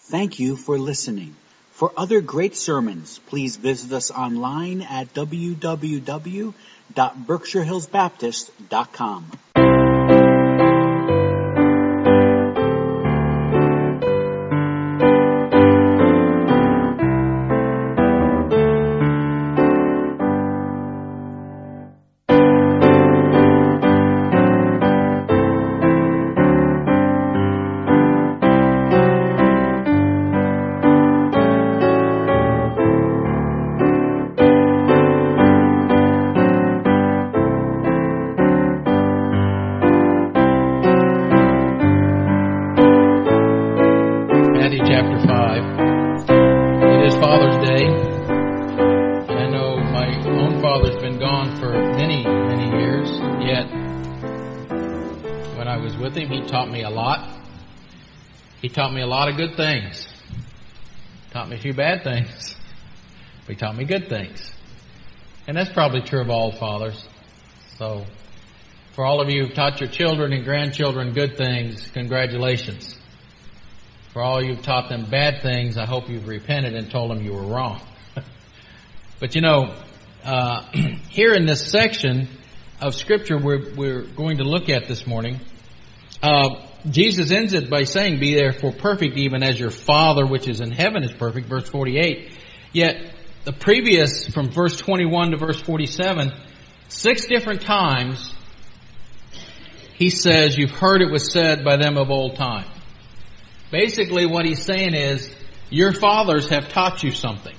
Thank you for listening. For other great sermons, please visit us online at www.berkshirehillsbaptist.com. He taught me a lot of good things. Taught me a few bad things. But he taught me good things. And that's probably true of all fathers. So, for all of you who've taught your children and grandchildren good things, congratulations. For all you've taught them bad things, I hope you've repented and told them you were wrong. But here in this section of Scripture we're going to look at this morning, Jesus ends it by saying, "Be therefore perfect, even as your Father which is in heaven is perfect," verse 48. Yet, the previous, from verse 21 to verse 47, 6 different times, he says, "You've heard it was said by them of old time." Basically, what he's saying is, your fathers have taught you something.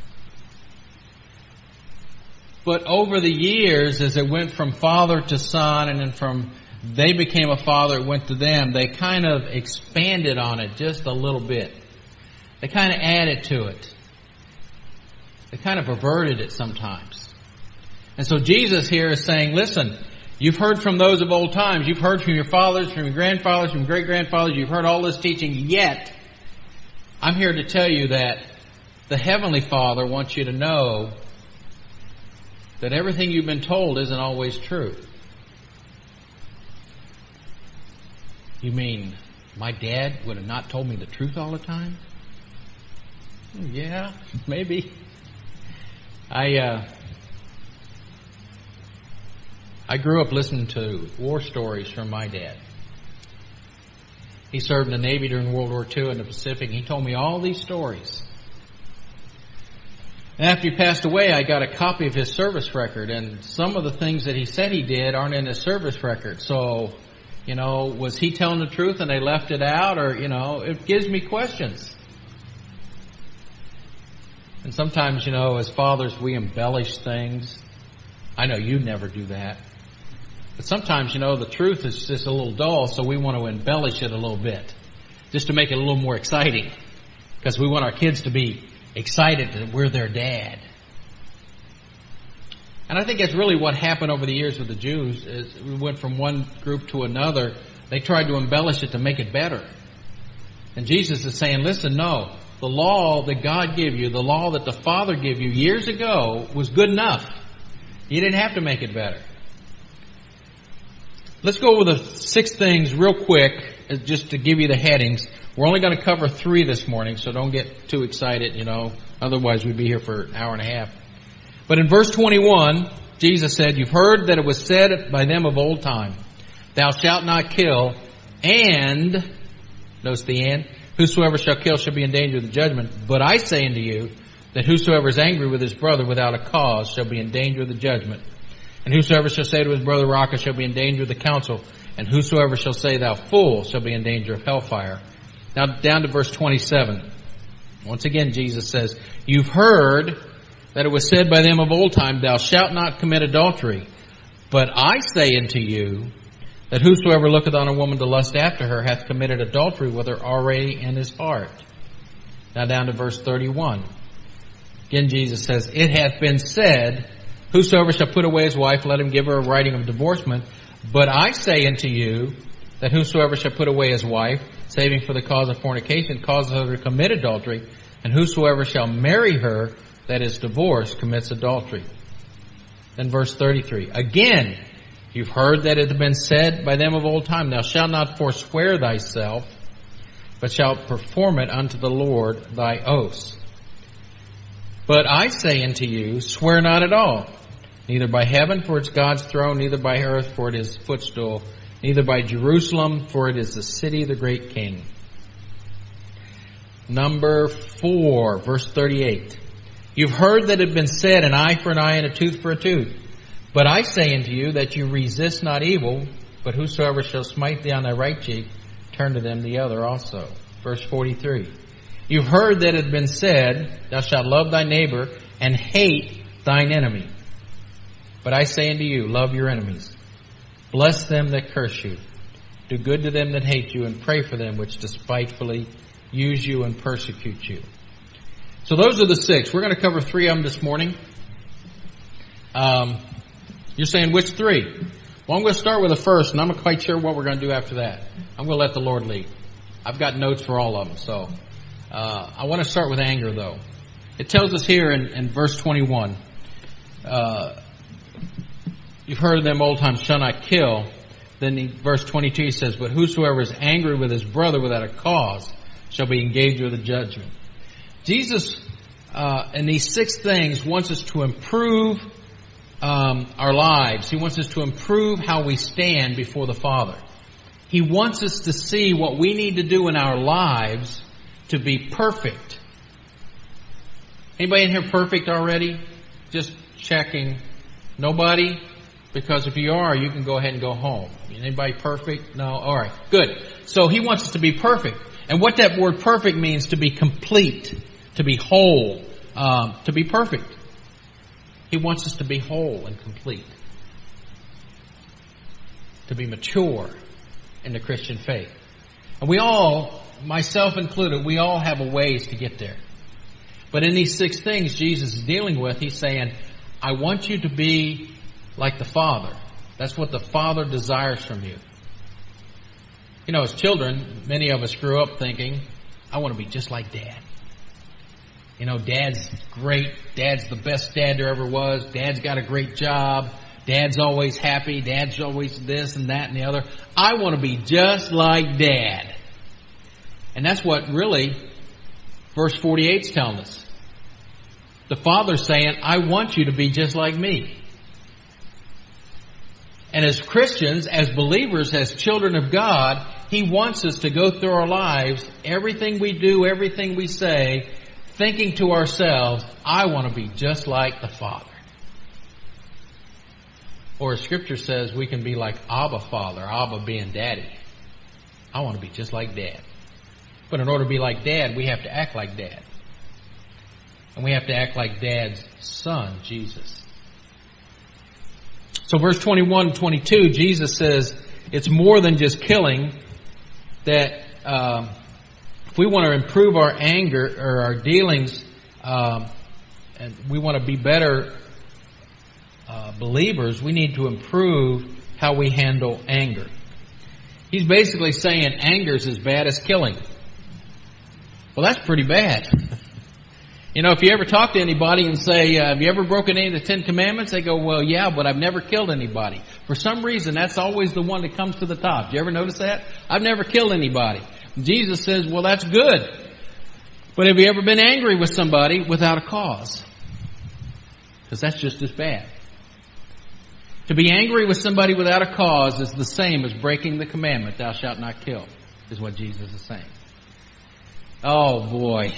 But over the years, as it went from father to son, and then from they became a father, it went to them, they kind of expanded on it just a little bit. They kind of added to it. They kind of perverted it sometimes. And so Jesus here is saying, listen, you've heard from those of old times. You've heard from your fathers, from your grandfathers, from great-grandfathers. You've heard all this teaching. Yet, I'm here to tell you that the Heavenly Father wants you to know that everything you've been told isn't always true. You mean my dad would have not told me the truth all the time? Yeah, maybe. I grew up listening to war stories from my dad. He served in the Navy during World War II in the Pacific. He told me all these stories. And after he passed away, I got a copy of his service record, and some of the things that he said he did aren't in his service record. So, was he telling the truth and they left it out? Or, it gives me questions. And sometimes, as fathers, we embellish things. I know you never do that. But sometimes, the truth is just a little dull, so we want to embellish it a little bit, just to make it a little more exciting. Because we want our kids to be excited that we're their dad. And I think that's really what happened over the years with the Jews. Is we went from one group to another. They tried to embellish it to make it better. And Jesus is saying, listen, no. The law that God gave you, the law that the Father gave you years ago was good enough. You didn't have to make it better. Let's go over the 6 things real quick, just to give you the headings. We're only going to cover 3 this morning, so don't get too excited, Otherwise, we'd be here for an hour and a half. But in verse 21, Jesus said, "You've heard that it was said by them of old time, Thou shalt not kill, and," notice the "and," "whosoever shall kill shall be in danger of the judgment. But I say unto you, that whosoever is angry with his brother without a cause shall be in danger of the judgment. And whosoever shall say to his brother, Raca, shall be in danger of the council. And whosoever shall say, Thou fool, shall be in danger of hellfire." Now down to verse 27. Once again, Jesus says, "You've heard that it was said by them of old time, Thou shalt not commit adultery. But I say unto you, that whosoever looketh on a woman to lust after her hath committed adultery with her already in his heart." Now down to verse 31. Again, Jesus says, "It hath been said, Whosoever shall put away his wife, let him give her a writing of divorcement. But I say unto you, that whosoever shall put away his wife, saving for the cause of fornication, causes her to commit adultery. And whosoever shall marry her that is divorced commits adultery." Then verse 33. "Again, you've heard that it hath been said by them of old time, Thou shalt not forswear thyself. but shalt perform it unto the Lord thy oaths. But I say unto you, swear not at all, neither by heaven, for it's God's throne, neither by earth, for it is his footstool, neither by Jerusalem, for it is the city of the great King. Number 4, verse 38. You've heard that it had been said, an eye for an eye and a tooth for a tooth. But I say unto you that you resist not evil, but whosoever shall smite thee on thy right cheek, turn to them the other also. Verse 43. You've heard that it had been said, thou shalt love thy neighbor and hate thine enemy. But I say unto you, love your enemies. Bless them that curse you. Do good to them that hate you, and pray for them which despitefully use you and persecute you. So those are the 6. We're going to cover 3 of them this morning. You're saying, which 3? Well, I'm going to start with the first, and I'm not quite sure what we're going to do after that. I'm going to let the Lord lead. I've got notes for all of them, so I want to start with anger, though. It tells us here in verse 21, you've heard of them old times, shall not kill. Then in verse 22 he says, but whosoever is angry with his brother without a cause shall be engaged with a judgment. Jesus, in these 6 things, wants us to improve our lives. He wants us to improve how we stand before the Father. He wants us to see what we need to do in our lives to be perfect. Anybody in here perfect already? Just checking. Nobody? Because if you are, you can go ahead and go home. Anybody perfect? No? Alright. Good. So he wants us to be perfect. And what that word perfect means, to be complete, to be whole, to be perfect. He wants us to be whole and complete. To be mature in the Christian faith. And we all, myself included, we all have a ways to get there. But in these 6 things Jesus is dealing with, he's saying, I want you to be like the Father. That's what the Father desires from you. You know, as children, many of us grew up thinking, I want to be just like Dad. You know, Dad's great. Dad's the best dad there ever was. Dad's got a great job. Dad's always happy. Dad's always this and that and the other. I want to be just like Dad. And that's what really verse 48 is telling us. The Father's saying, I want you to be just like me. And as Christians, as believers, as children of God, He wants us to go through our lives, everything we do, everything we say, thinking to ourselves, I want to be just like the Father. Or as Scripture says, we can be like Abba Father, Abba being Daddy. I want to be just like Dad. But in order to be like Dad, we have to act like Dad. And we have to act like Dad's Son, Jesus. So verse 21 and 22, Jesus says it's more than just killing, that if we want to improve our anger or our dealings, and we want to be better believers, we need to improve how we handle anger. He's basically saying anger is as bad as killing. Well, that's pretty bad. You know, if you ever talk to anybody and say, have you ever broken any of the 10 Commandments? They go, well, yeah, but I've never killed anybody. For some reason, that's always the one that comes to the top. Do you ever notice that? I've never killed anybody. Jesus says, well, that's good. But have you ever been angry with somebody without a cause? Because that's just as bad. To be angry with somebody without a cause is the same as breaking the commandment, thou shalt not kill, is what Jesus is saying. Oh, boy.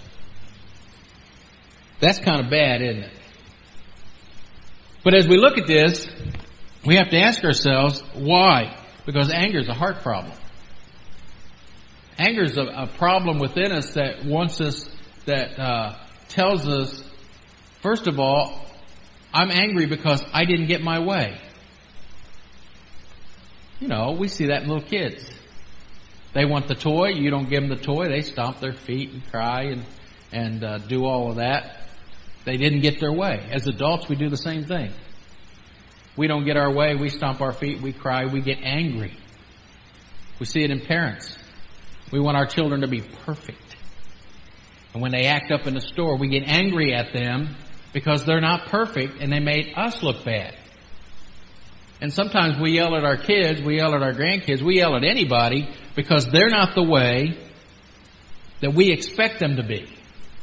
That's kind of bad, isn't it? But as we look at this, we have to ask ourselves, why? Because anger is a heart problem. Anger is a problem within us that wants us, that tells us, first of all, I'm angry because I didn't get my way. You know, we see that in little kids. They want the toy, you don't give them the toy, they stomp their feet and cry and do all of that. They didn't get their way. As adults, we do the same thing. We don't get our way, we stomp our feet, we cry, we get angry. We see it in parents. We want our children to be perfect. And when they act up in the store, we get angry at them because they're not perfect and they made us look bad. And sometimes we yell at our kids, we yell at our grandkids, we yell at anybody because they're not the way that we expect them to be.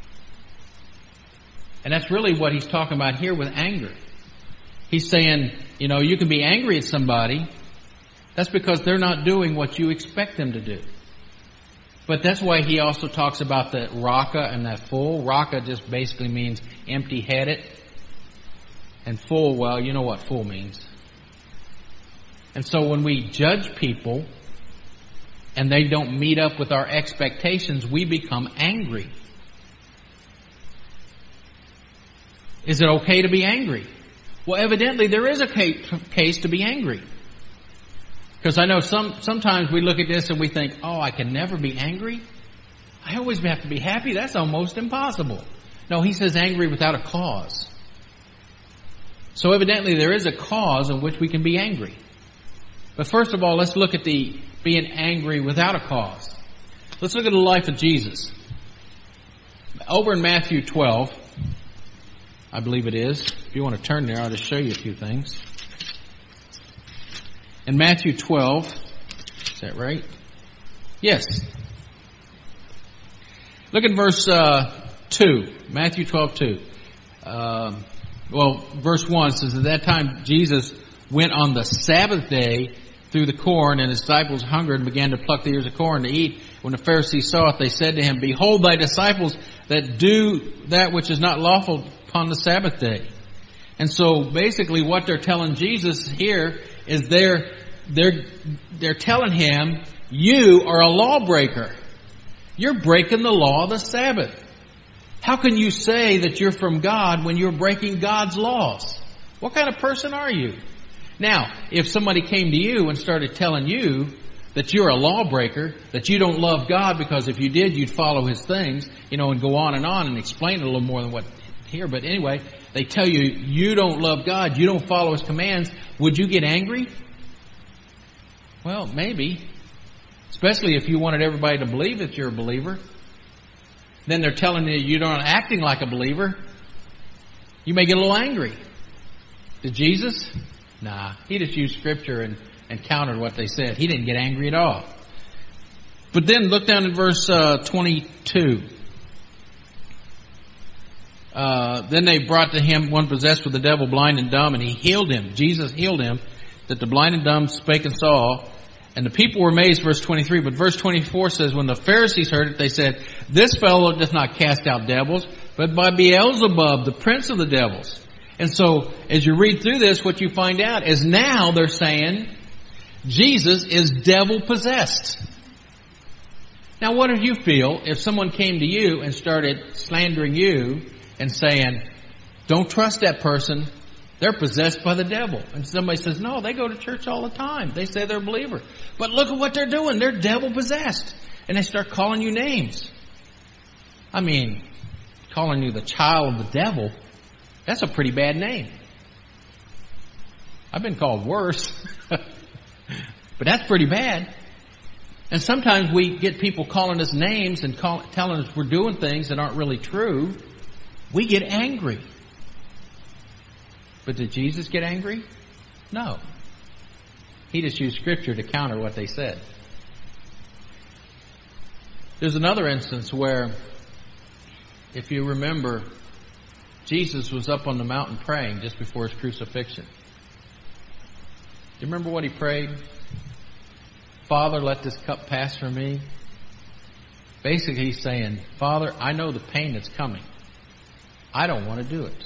And that's really what he's talking about here with anger. He's saying, you can be angry at somebody. That's because they're not doing what you expect them to do. But that's why he also talks about the raka and that full. Raka just basically means empty-headed. And full, well, you know what full means. And so when we judge people and they don't meet up with our expectations, we become angry. Is it okay to be angry? Well, evidently there is a case to be angry. Because I know sometimes we look at this and we think, I can never be angry? I always have to be happy? That's almost impossible. No, he says angry without a cause. So evidently there is a cause in which we can be angry. But first of all, let's look at the being angry without a cause. Let's look at the life of Jesus. Over in Matthew 12, I believe it is. If you want to turn there, I'll just show you a few things. In Matthew 12, is that right? Yes. Look at verse 2. Matthew 12:2. Verse 1 says, at that time Jesus went on the Sabbath day through the corn, and his disciples hungered and began to pluck the ears of corn to eat. When the Pharisees saw it, they said to him, behold, thy disciples that do that which is not lawful upon the Sabbath day. And so basically what they're telling Jesus here is they're telling him, you are a lawbreaker. You're breaking the law of the Sabbath. How can you say that you're from God when you're breaking God's laws? What kind of person are you? Now, if somebody came to you and started telling you that you're a lawbreaker, that you don't love God because if you did, you'd follow His things, and go on and explain it a little more than what here. But anyway, they tell you, you don't love God, you don't follow His commands, would you get angry? Well, maybe. Especially if you wanted everybody to believe that you're a believer. Then they're telling you you're not acting like a believer. You may get a little angry. Did Jesus? Nah. He just used Scripture and countered what they said. He didn't get angry at all. But then look down at verse 22. Then they brought to him one possessed with the devil, blind and dumb, and he healed him. Jesus healed him, that the blind and dumb spake and saw. And the people were amazed, verse 23. But verse 24 says, when the Pharisees heard it, they said, this fellow doth not cast out devils, but by Beelzebub, the prince of the devils. And so, as you read through this, what you find out is now they're saying, Jesus is devil-possessed. Now, what do you feel if someone came to you and started slandering you and saying, don't trust that person, they're possessed by the devil? And somebody says, no, they go to church all the time. They say they're a believer. But look at what they're doing. They're devil-possessed. And they start calling you names. I mean, calling you the child of the devil, that's a pretty bad name. I've been called worse. But that's pretty bad. And sometimes we get people calling us names and telling us we're doing things that aren't really true. We get angry. But did Jesus get angry? No. He just used Scripture to counter what they said. There's another instance where, if you remember, Jesus was up on the mountain praying just before His crucifixion. Do you remember what He prayed? Father, let this cup pass from me. Basically, He's saying, Father, I know the pain that's coming. I don't want to do it.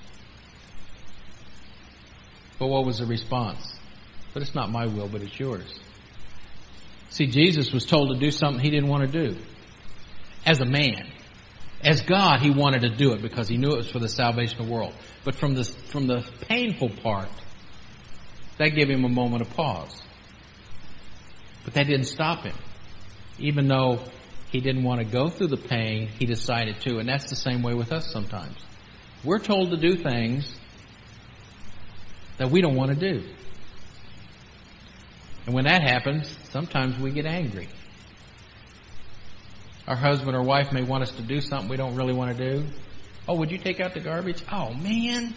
But what was the response? But it's not my will, but it's yours. See, Jesus was told to do something He didn't want to do. As a man. As God, He wanted to do it because He knew it was for the salvation of the world. But from the painful part, that gave Him a moment of pause. But that didn't stop Him. Even though He didn't want to go through the pain, He decided to. And that's the same way with us sometimes. We're told to do things that we don't want to do. And when that happens, sometimes we get angry. Our husband or wife may want us to do something we don't really want to do. Oh, would you take out the garbage? Oh, man.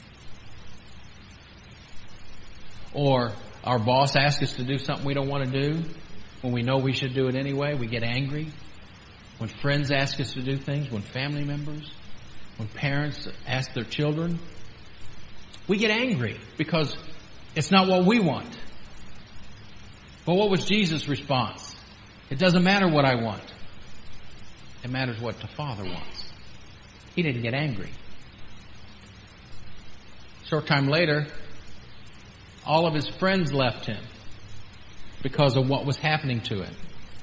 Or our boss asks us to do something we don't want to do. When we know we should do it anyway, we get angry. when friends ask us to do things, when family members, when parents ask their children. We get angry because it's not what we want. But what was Jesus' response? It doesn't matter what I want. It matters what the Father wants. He didn't get angry. Short time later, all of his friends left him because of what was happening to him.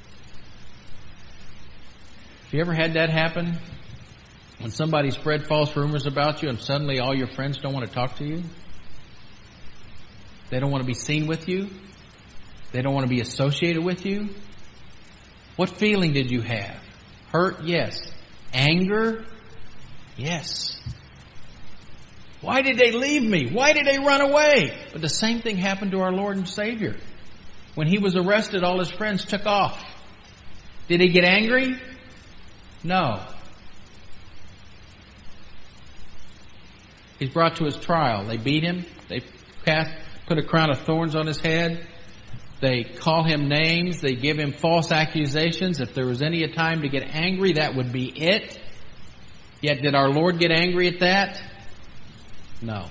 Have you ever had that happen? When somebody spread false rumors about you and suddenly all your friends don't want to talk to you? They don't want to be seen with you? They don't want to be associated with you? What feeling did you have? Hurt? Yes. Anger? Yes. Why did they leave me? Why did they run away? But the same thing happened to our Lord and Savior. When He was arrested, all His friends took off. Did He get angry? No. He's brought to His trial. They beat Him. They put a crown of thorns on His head. They call Him names. They give Him false accusations. If there was any time to get angry, that would be it. Yet did our Lord get angry at that? No.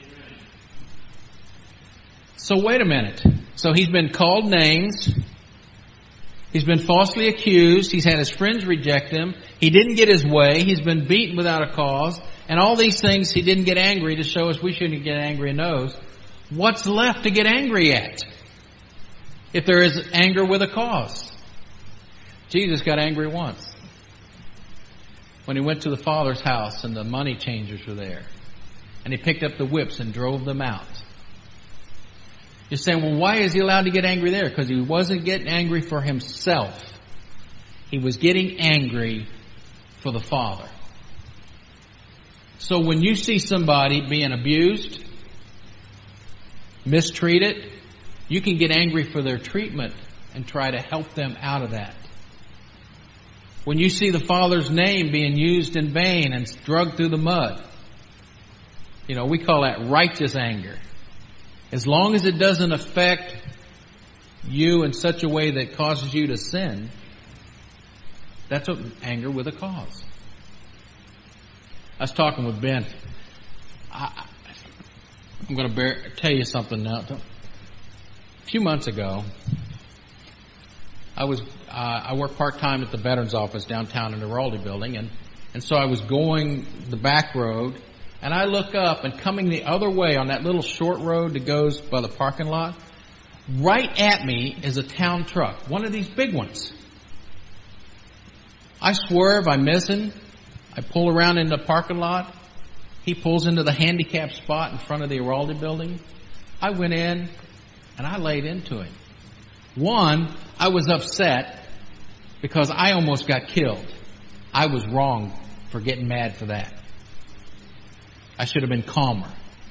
So wait a minute. So He's been called names. He's been falsely accused. He's had His friends reject Him. He didn't get His way. He's been beaten without a cause. And all these things He didn't get angry to show us we shouldn't get angry in those. What's left to get angry at? If there is anger with a cause. Jesus got angry once. When He went to the Father's house and the money changers were there. And He picked up the whips and drove them out. You're saying, well, why is He allowed to get angry there? Because He wasn't getting angry for Himself. He was getting angry for the Father. So when you see somebody being abused, mistreated, you can get angry for their treatment and try to help them out of that. When you see the Father's name being used in vain and dragged through the mud, we call that righteous anger. As long as it doesn't affect you in such a way that causes you to sin, that's anger with a cause. I was talking with Ben. I'm going to tell you something now. A few months ago, I work part-time at the Veterans Office downtown in the Raldi building, and so I was going the back road, and I look up, and coming the other way on that little short road that goes by the parking lot, right at me is a town truck, one of these big ones. I swerve, I miss him, I pull around in the parking lot, he pulls into the handicap spot in front of the Araldi building. I went in, and I laid into him. One, I was upset because I almost got killed. I was wrong for getting mad for that. I should have been calmer.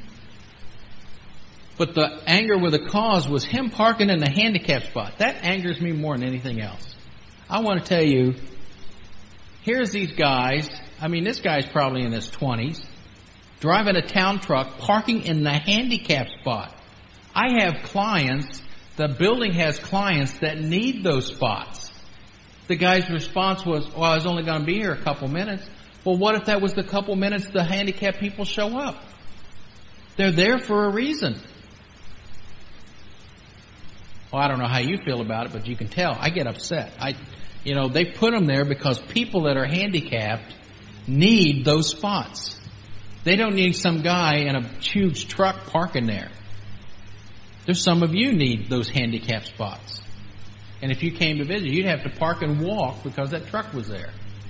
But the anger with a cause was him parking in the handicap spot. That angers me more than anything else. I want to tell you, here's these guys. This guy's probably in his 20s, driving a town truck, parking in the handicap spot. I have clients, the building has clients that need those spots. The guy's response was, I was only going to be here a couple minutes. Well, what if that was the couple minutes the handicapped people show up? They're there for a reason. Well, I don't know how you feel about it, but you can tell. I get upset. They put them there because people that are handicapped need those spots. They don't need some guy in a huge truck parking there. There's some of you need those handicap spots. And if you came to visit, you'd have to park and walk because that truck was there.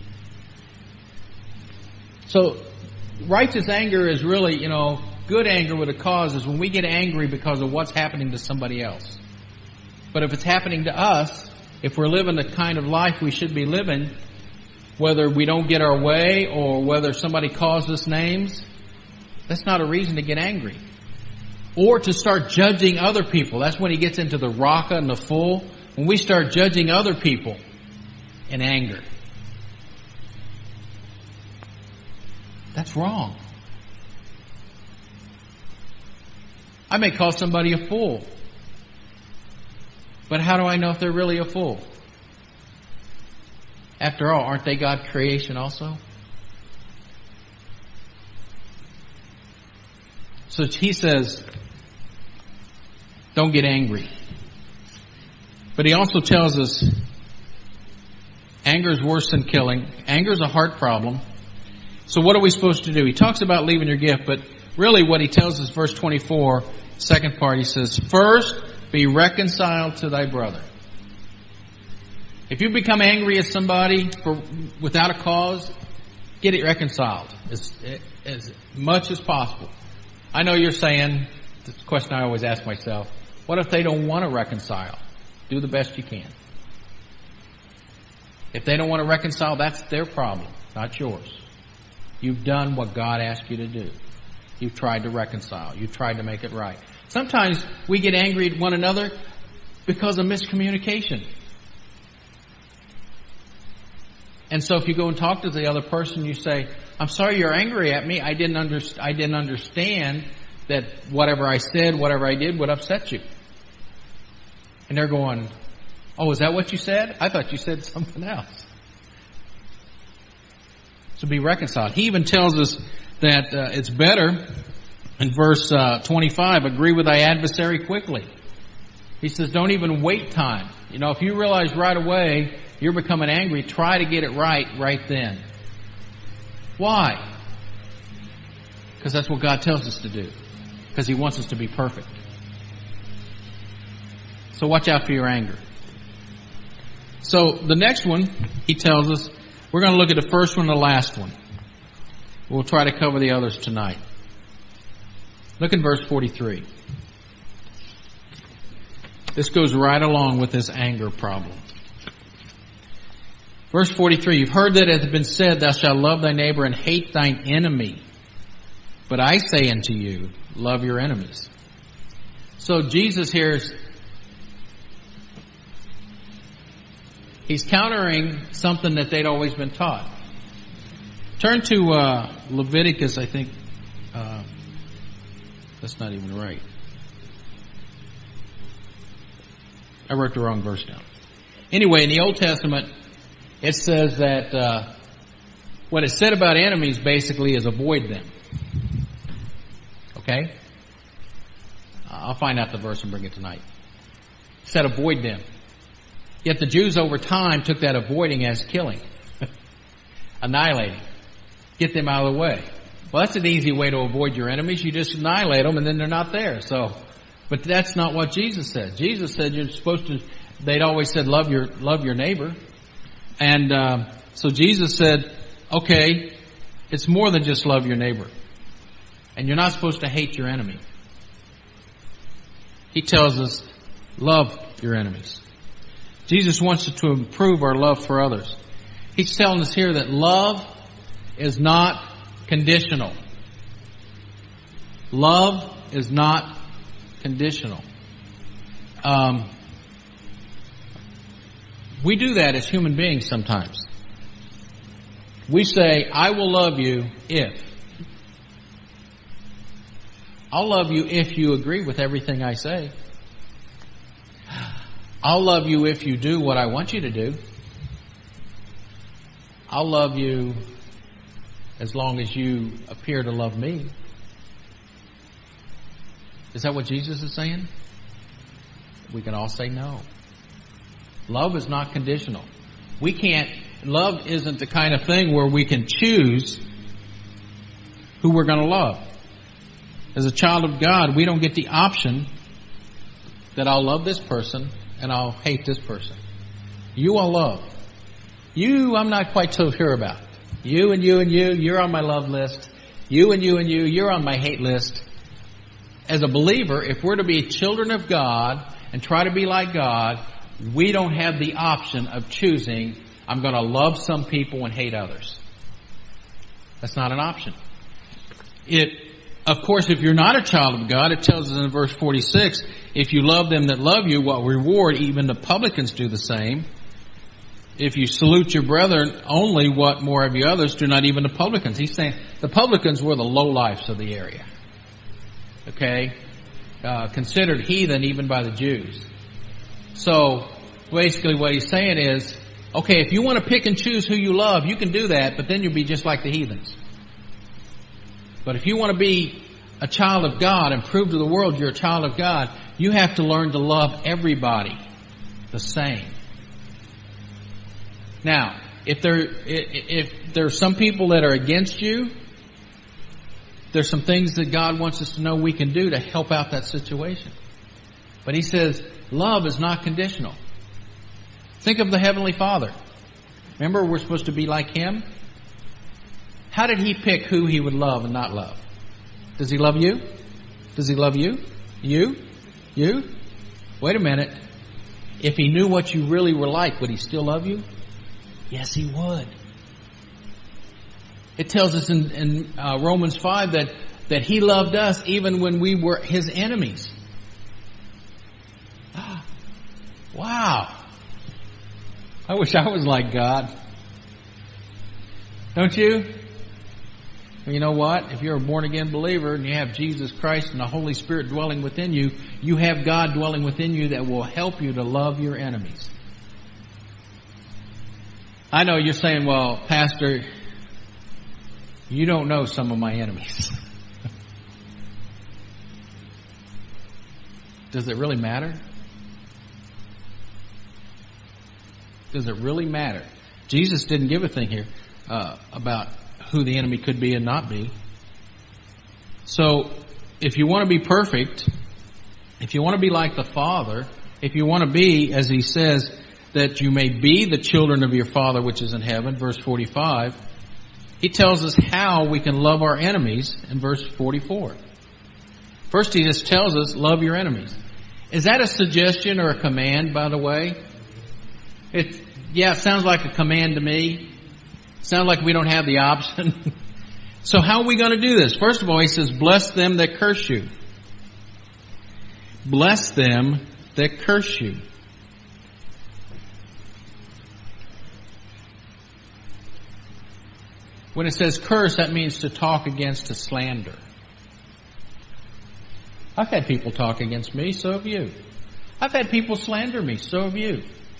So, righteous anger is really, good anger with a cause is when we get angry because of what's happening to somebody else. But if it's happening to us, if we're living the kind of life we should be living, whether we don't get our way or whether somebody calls us names, that's not a reason to get angry. Or to start judging other people. That's when he gets into the raka and the full. When we start judging other people in anger. That's wrong. I may call somebody a fool. But how do I know if they're really a fool? After all, aren't they God's creation also? So he says, don't get angry. But he also tells us, anger is worse than killing. Anger is a heart problem. So what are we supposed to do? He talks about leaving your gift, but really what he tells us, verse 24, second part, he says, first, be reconciled to thy brother. If you become angry at somebody without a cause, get it reconciled as much as possible. I know you're saying, the question I always ask myself, what if they don't want to reconcile? Do the best you can. If they don't want to reconcile, that's their problem, not yours. You've done what God asked you to do. You've tried to reconcile. You've tried to make it right. Sometimes we get angry at one another because of miscommunication. And so if you go and talk to the other person, you say, I'm sorry you're angry at me. I didn't understand that whatever I said, whatever I did would upset you. And they're going, oh, is that what you said? I thought you said something else. So be reconciled. He even tells us that it's better, in verse 25, agree with thy adversary quickly. He says, don't even wait time. You know, if you realize right away you're becoming angry, try to get it right then. Why? Because that's what God tells us to do. Because He wants us to be perfect. So watch out for your anger. So the next one, he tells us, we're going to look at the first one and the last one. We'll try to cover the others tonight. Look in verse 43. This goes right along with this anger problem. Verse 43, you've heard that it hath been said, thou shalt love thy neighbor and hate thine enemy. But I say unto you, love your enemies. So Jesus here he's countering something that they'd always been taught. Turn to Leviticus, I think. That's not even right. I wrote the wrong verse down. Anyway, in the Old Testament, it says that what is said about enemies basically is avoid them. Okay? I'll find out the verse and bring it tonight. It said avoid them. Yet the Jews over time took that avoiding as killing. Annihilating. Get them out of the way. Well, that's an easy way to avoid your enemies. You just annihilate them and then they're not there. But that's not what Jesus said. Jesus said you're supposed to, they'd always said love your neighbor. And so Jesus said, okay, it's more than just love your neighbor. And you're not supposed to hate your enemy. He tells us, love your enemies. Jesus wants us to improve our love for others. He's telling us here that love is not conditional. Love is not conditional. We do that as human beings sometimes. We say, I will love you if. I'll love you if you agree with everything I say. I'll love you if you do what I want you to do. I'll love you as long as you appear to love me. Is that what Jesus is saying? We can all say no. Love is not conditional. Love isn't the kind of thing where we can choose who we're going to love. As a child of God, we don't get the option that I'll love this person and I'll hate this person. You I'll love. You, I'm not quite so sure about. You and you and you, you're on my love list. You and you and you, you're on my hate list. As a believer, if we're to be children of God and try to be like God, we don't have the option of choosing, I'm going to love some people and hate others. That's not an option. Of course, if you're not a child of God, it tells us in verse 46, if you love them that love you, what reward? Even the publicans do the same. If you salute your brethren only, what more have you others? Do not even the publicans. He's saying the publicans were the lowlifes of the area. Okay? Considered heathen even by the Jews. So, basically what he's saying is, Okay, if you want to pick and choose who you love, you can do that, but then you'll be just like the heathens. But if you want to be a child of God and prove to the world you're a child of God, you have to learn to love everybody the same. Now, if there's some people that are against you, there's some things that God wants us to know we can do to help out that situation. But He says, love is not conditional. Think of the Heavenly Father. Remember, we're supposed to be like Him? How did He pick who He would love and not love? Does He love you? Does He love you? You? You? Wait a minute. If He knew what you really were like, would He still love you? Yes, He would. It tells us in Romans 5 that He loved us even when we were His enemies. Wow. I wish I was like God. Don't you? Well, you know what? If you're a born-again believer and you have Jesus Christ and the Holy Spirit dwelling within you, you have God dwelling within you that will help you to love your enemies. I know you're saying, well, Pastor, you don't know some of my enemies. Does it really matter? Does it really matter? Jesus didn't give a thing here about who the enemy could be and not be. So, if you want to be perfect, if you want to be like the Father, if you want to be, as He says, that you may be the children of your Father which is in heaven, verse 45, He tells us how we can love our enemies in verse 44. First, He just tells us, love your enemies. Is that a suggestion or a command, by the way? It sounds like a command to me. Sounds like we don't have the option. So how are we going to do this? First of all, He says, bless them that curse you. Bless them that curse you. When it says curse, that means to talk against, to slander. I've had people talk against me, so have you. I've had people slander me, so have you.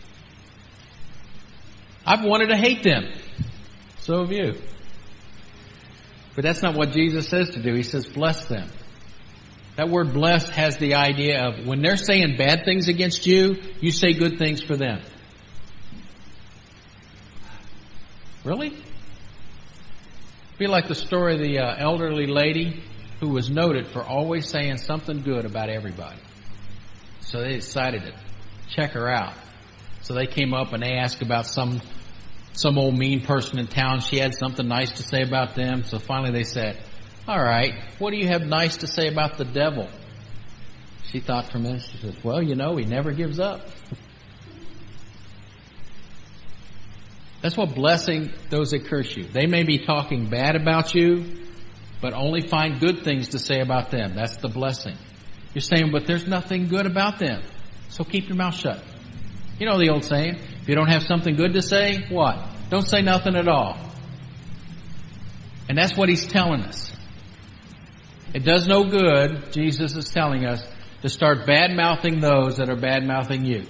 I've wanted to hate them, so have you. But that's not what Jesus says to do. He says bless them. That word bless has the idea of when they're saying bad things against you, you say good things for them. Really? Be like the story of the elderly lady who was noted for always saying something good about everybody. So they decided to check her out. So they came up and they asked about some old mean person in town. She had something nice to say about them. So finally they said, all right, what do you have nice to say about the devil? She thought for a minute. She says, well, he never gives up. That's what blessing those that curse you. They may be talking bad about you, but only find good things to say about them. That's the blessing. You're saying, but there's nothing good about them. So keep your mouth shut. You know the old saying, if you don't have something good to say, what? Don't say nothing at all. And that's what He's telling us. It does no good, Jesus is telling us, to start bad-mouthing those that are bad-mouthing you.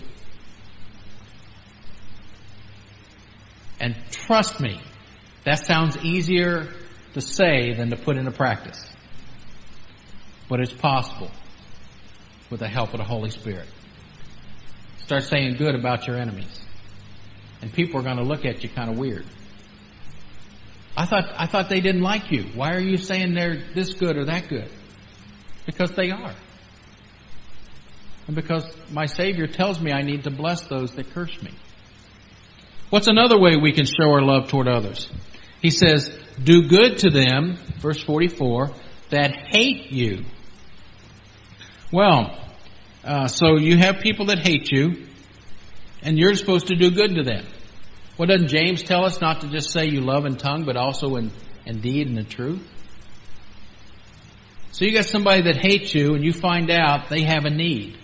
And trust me, that sounds easier to say than to put into practice. But it's possible with the help of the Holy Spirit. Start saying good about your enemies. And people are going to look at you kind of weird. I thought they didn't like you. Why are you saying they're this good or that good? Because they are. And because my Savior tells me I need to bless those that curse me. What's another way we can show our love toward others? He says, do good to them, verse 44, that hate you. Well, so you have people that hate you, and you're supposed to do good to them. Well, doesn't James tell us not to just say you love in tongue, but also in deed and in truth? So you got somebody that hates you, and you find out they have a need.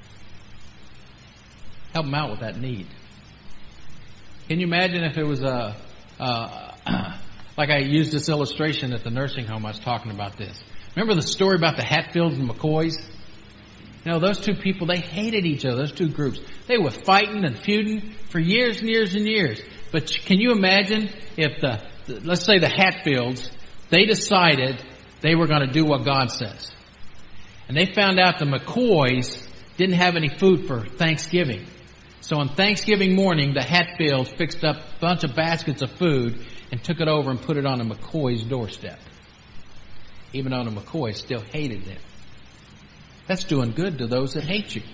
Help them out with that need. Can you imagine if it was like I used this illustration at the nursing home, I was talking about this. Remember the story about the Hatfields and McCoys? You know, those two people, they hated each other, those two groups. They were fighting and feuding for years and years and years. But can you imagine if let's say the Hatfields, they decided they were going to do what God says. And they found out the McCoys didn't have any food for Thanksgiving. So on Thanksgiving morning, the Hatfields fixed up a bunch of baskets of food and took it over and put it on the McCoy's doorstep. Even though the McCoys still hated them. That's doing good to those that hate you.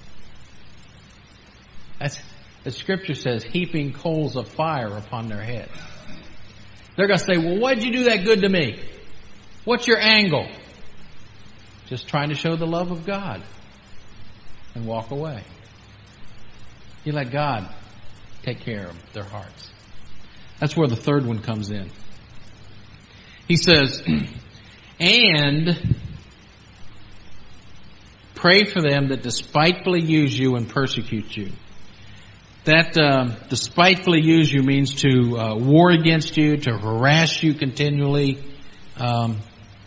The scripture says, heaping coals of fire upon their head. They're going to say, well, why'd you do that good to me? What's your angle? Just trying to show the love of God. And walk away. You let God take care of their hearts. That's where the third one comes in. He says, and pray for them that despitefully use you and persecute you. That despitefully use you means to war against you, to harass you continually. You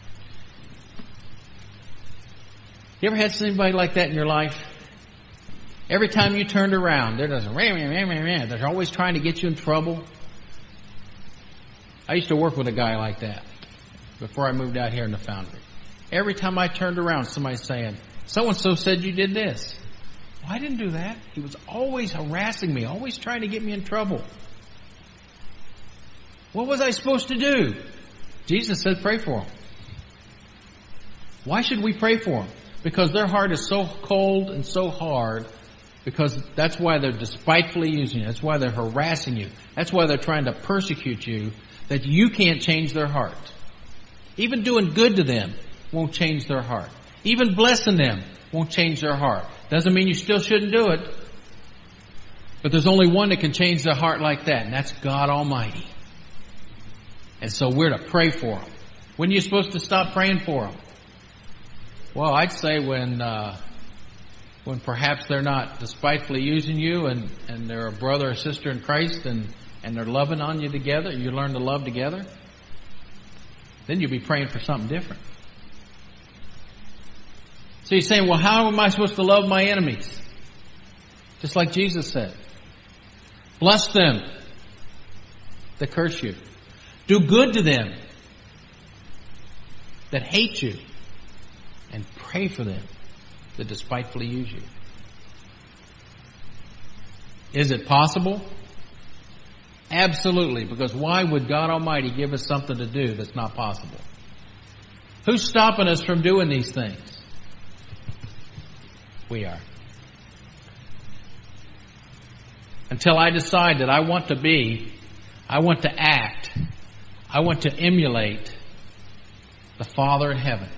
ever had somebody like that in your life? Every time you turned around, they're just they're always trying to get you in trouble. I used to work with a guy like that before I moved out here in the foundry. Every time I turned around, somebody's saying, so-and-so said you did this. Well, I didn't do that. He was always harassing me, always trying to get me in trouble. What was I supposed to do? Jesus said pray for them. Why should we pray for them? Because their heart is so cold and so hard, because that's why they're despitefully using you. That's why they're harassing you. That's why they're trying to persecute you, that you can't change their heart. Even doing good to them won't change their heart. Even blessing them won't change their heart. Doesn't mean you still shouldn't do it. But there's only one that can change their heart like that, and that's God Almighty. And so we're to pray for them. When are you supposed to stop praying for them? Well, I'd say when perhaps they're not despitefully using you and they're a brother or sister in Christ and they're loving on you together, you learn to love together, then you'll be praying for something different. So you're saying, well, how am I supposed to love my enemies? Just like Jesus said. Bless them that curse you. Do good to them that hate you. And pray for them that despitefully use you. Is it possible? Absolutely, because why would God Almighty give us something to do that's not possible? Who's stopping us from doing these things? We are. Until I decide that I want to act, I want to emulate the Father in heaven.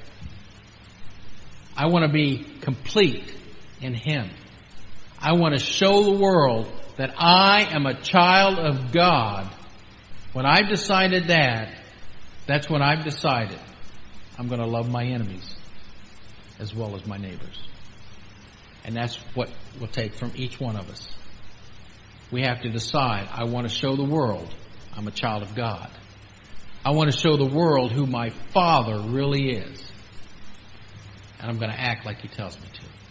I want to be complete in Him. I want to show the world that I am a child of God. When I've decided that, that's when I've decided I'm going to love my enemies as well as my neighbors. And that's what will take from each one of us. We have to decide, I want to show the world I'm a child of God. I want to show the world who my Father really is. And I'm going to act like He tells me to.